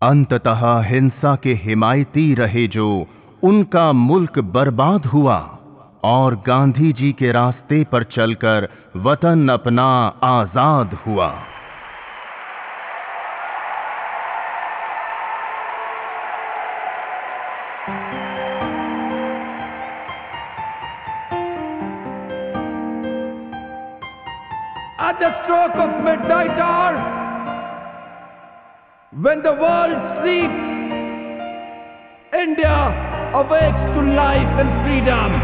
अंततः हिंसा के हिमायती रहे जो, उनका मुल्क बर्बाद हुआ और गांधी जी के रास्ते पर चलकर वतन अपना आजाद हुआ। At the stroke of midnight hour, when the world sleeps, India awakes to life and freedom.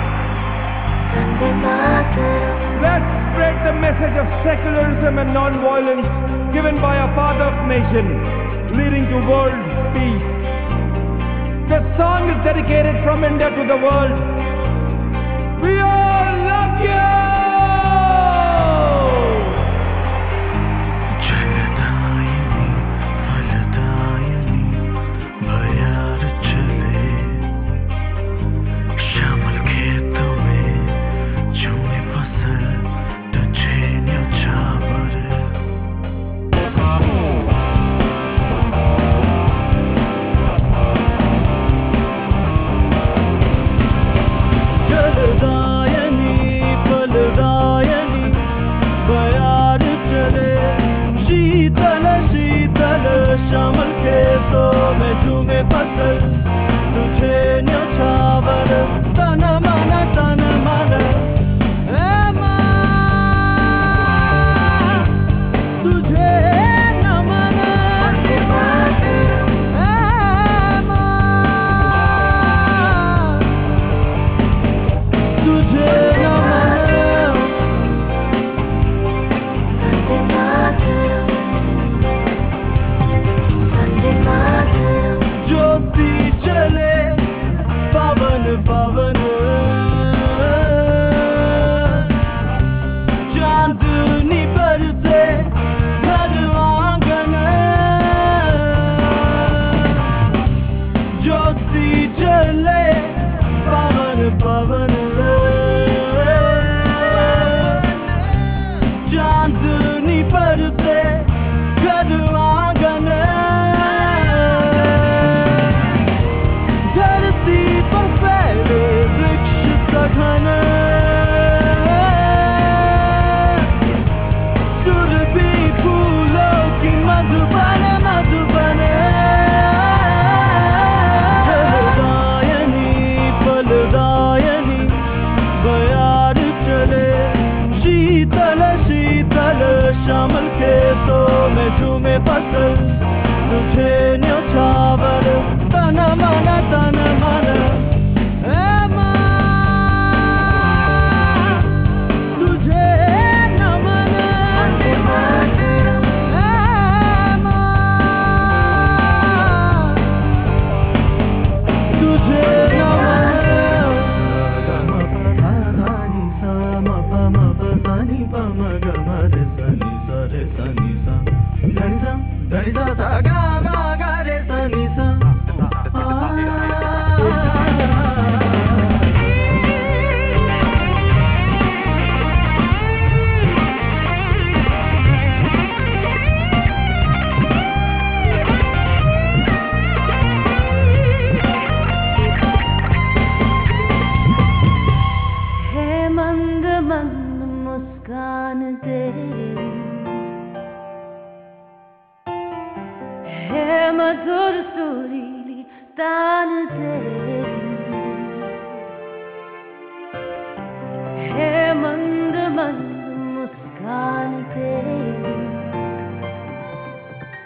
Let's spread the message of secularism and non-violence given by our father of nation, leading to world peace. This song is dedicated from India to the world. We all love you!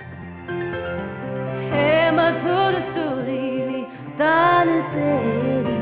मधुर सुरीली तान तेरी